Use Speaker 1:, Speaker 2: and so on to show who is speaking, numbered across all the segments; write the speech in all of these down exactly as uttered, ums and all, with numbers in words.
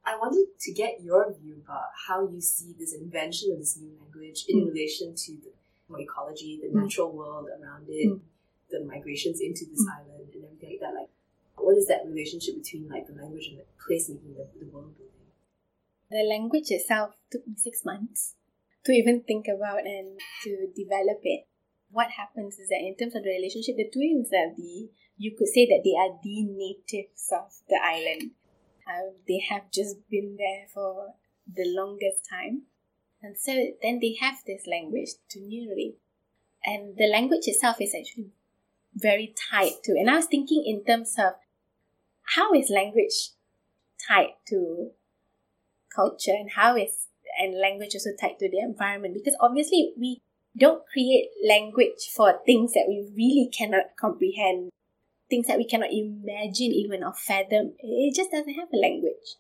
Speaker 1: I wanted to get your view about how you see this invention of this new language in mm. relation to the ecology, the mm. natural world around it, mm. the migrations into this mm. island and everything like that. Like, what is that relationship between like the language and the placemaking, the, the world building?
Speaker 2: The language itself took me six months to even think about and to develop it. What happens is that in terms of the relationship, the twins are the, you could say that they are the natives of the island. Uh, they have just been there for the longest time. And so then they have this language, Tunuri. And the language itself is actually very tied to, and I was thinking in terms of how is language tied to culture and how is and language also tied to the environment, because obviously we don't create language for things that we really cannot comprehend, things that we cannot imagine even or fathom. It just doesn't have a language.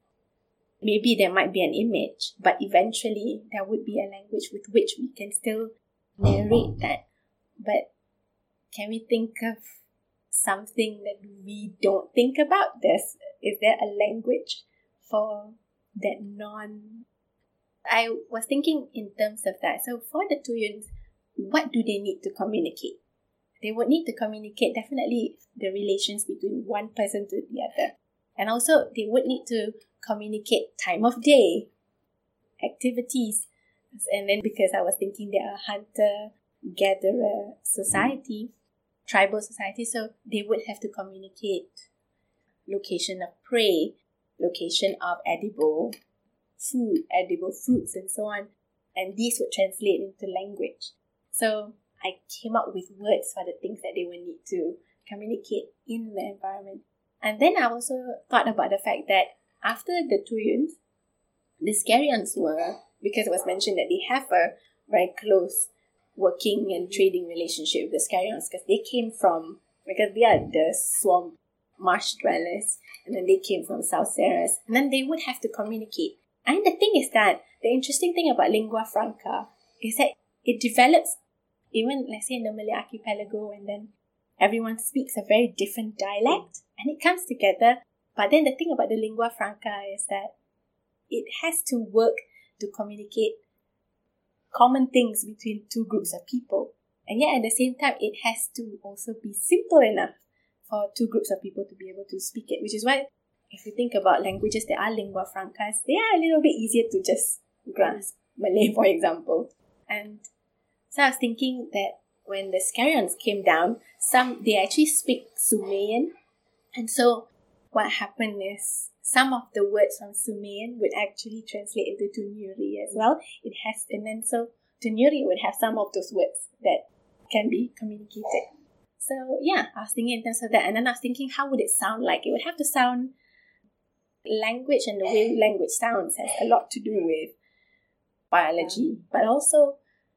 Speaker 2: Maybe there might be an image, but eventually there would be a language with which we can still narrate that. But can we think of something that we don't think about? This is there a language for that non? I was thinking in terms of that. So for the Tuyuns, what do they need to communicate? They would need to communicate definitely the relations between one person to the other. And also they would need to communicate time of day, activities. And then because I was thinking they are a hunter-gatherer society, tribal society, so they would have to communicate location of prey, location of edible food, edible fruits, and so on. And these would translate into language. So I came up with words for the things that they would need to communicate in the environment. And then I also thought about the fact that after the Tuyuns, the Scarians were, because it was mentioned that they have a very close working and trading relationship with the Scarians, because they came from, because they are the swamp marsh dwellers, and then they came from South Ceres, and then they would have to communicate. And the thing is that the interesting thing about lingua franca is that it develops, even let's say in the Malay archipelago, and then everyone speaks a very different dialect and it comes together. But then the thing about the lingua franca is that it has to work to communicate common things between two groups of people. And yet at the same time, it has to also be simple enough for two groups of people to be able to speak it, which is why if you think about languages that are lingua francas, they are a little bit easier to just grasp. Malay, for example. And so I was thinking that when the Scarians came down, some they actually speak Sumayan. And so what happened is some of the words from Sumayan would actually translate into Tunuri as well. It has, and then so Tunuri would have some of those words that can be communicated. So yeah, I was thinking in terms of that. And then I was thinking, how would it sound like? It would have to sound, language and the way language sounds has a lot to do with biology, but also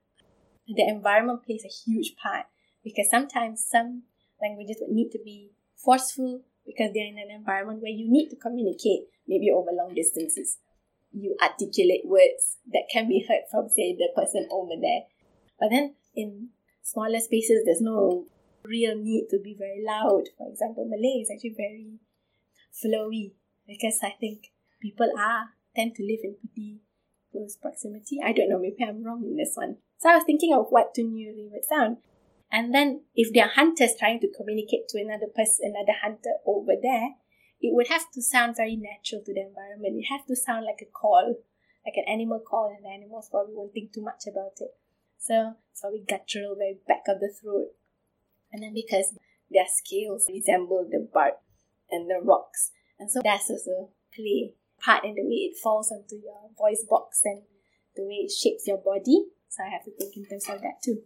Speaker 2: the environment plays a huge part, because sometimes some languages would need to be forceful because they're in an environment where you need to communicate, maybe over long distances. You articulate words that can be heard from, say, the person over there. But then in smaller spaces, there's no real need to be very loud. For example, Malay is actually very flowy, because I think people are tend to live in pretty close proximity. I don't know, maybe I'm wrong in this one. So I was thinking of what Tunuri would sound. And then if there are hunters trying to communicate to another person, another hunter over there, it would have to sound very natural to the environment. It has to sound like a call, like an animal call, and the animals probably won't think too much about it. So it's probably guttural, very back of the throat. And then because their scales resemble the bark and the rocks, and so that's also play part in the way it falls onto your voice box and the way it shapes your body. So I have to think in terms of that too.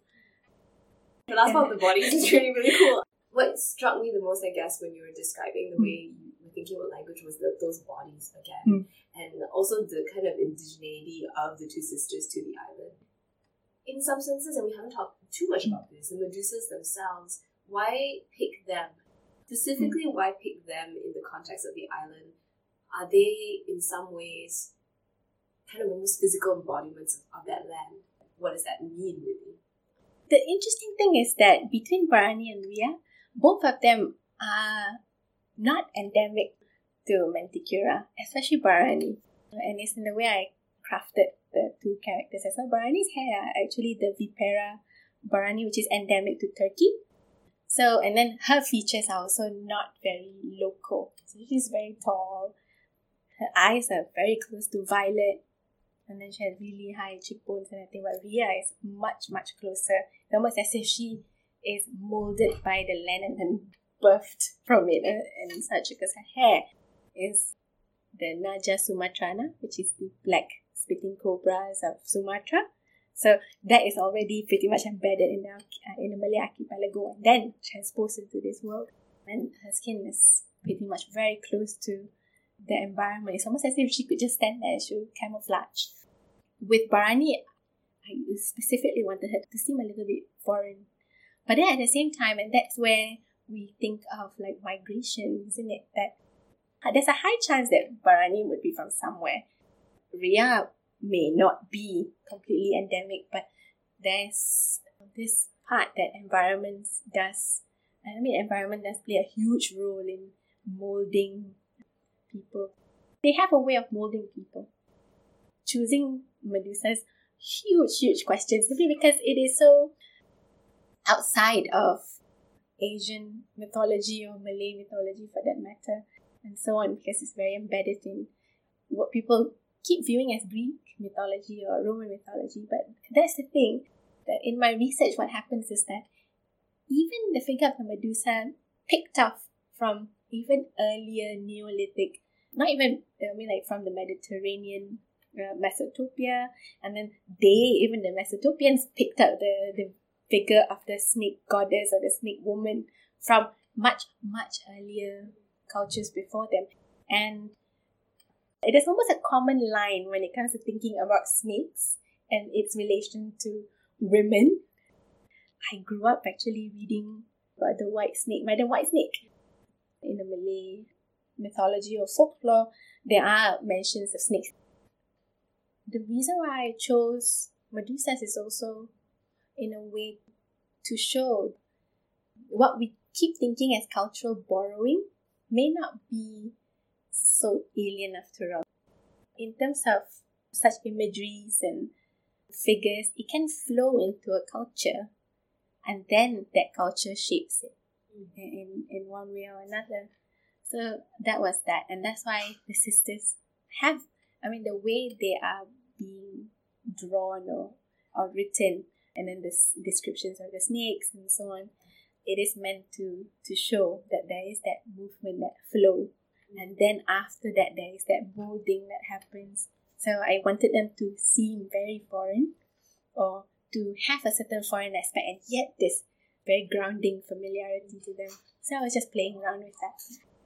Speaker 1: The last part of the bodies is really, really cool. What struck me the most, I guess, when you were describing the mm. way you were thinking about language was the, those bodies again. Mm. And also the kind of indigeneity of the two sisters to the island. In some senses, and we haven't talked too much mm. about this, the Medusas themselves, why pick them? Specifically, mm. why pick them in the context of the island? Are they, in some ways, kind of almost physical embodiments of, of that land? What does that mean, really?
Speaker 2: The interesting thing is that between Barani and Ria, both of them are not endemic to Manticora, especially Barani. And it's in the way I crafted the two characters as well. Barani's hair are actually the Vipera Barani, which is endemic to Turkey. So, and then her features are also not very local. So she's very tall. Her eyes are very close to violet. And then she has really high cheekbones and everything. But Ria is much, much closer. It's almost as if she is molded by the land and then birthed from it uh, and such, because her hair is the Naja Sumatrana, which is the black spitting cobras of Sumatra. So that is already pretty much embedded in the uh, in the Malay archipelago and then transposed into this world. And her skin is pretty much very close to the environment. It's almost as if she could just stand there and she would camouflage. With Barani, I specifically wanted her to seem a little bit foreign. But then at the same time, and that's where we think of like migration, isn't it? That uh, there's a high chance that Barani would be from somewhere. Ria may not be completely endemic, but there's this part that environment does. I mean, environment does play a huge role in molding people. They have a way of molding people. Choosing Medusa's huge, huge question simply because it is so outside of Asian mythology or Malay mythology for that matter, and so on, because it's very embedded in what people keep viewing as Greek mythology or Roman mythology. But that's the thing, that in my research what happens is that even the figure of the Medusa picked up from even earlier Neolithic, not even, I mean like from the Mediterranean, uh, Mesopotamia, and then they, even the Mesopotamians picked up the, the figure of the snake goddess or the snake woman from much, much earlier cultures before them. And it is almost a common line when it comes to thinking about snakes and its relation to women. I grew up actually reading about the white snake, Madam White Snake. In the Malay mythology or folklore, there are mentions of snakes. The reason why I chose Medusas is also in a way to show what we keep thinking as cultural borrowing may not be so alien after all. In terms of such imageries and figures, it can flow into a culture and then that culture shapes it in, in one way or another. So that was that. And that's why the sisters have, I mean, the way they are being drawn or, or written, and then the descriptions of the snakes and so on, it is meant to, to show that there is that movement, that flow. And then after that, there is that molding that happens. So I wanted them to seem very foreign or to have a certain foreign aspect and yet this very grounding familiarity to them. So I was just playing around with that.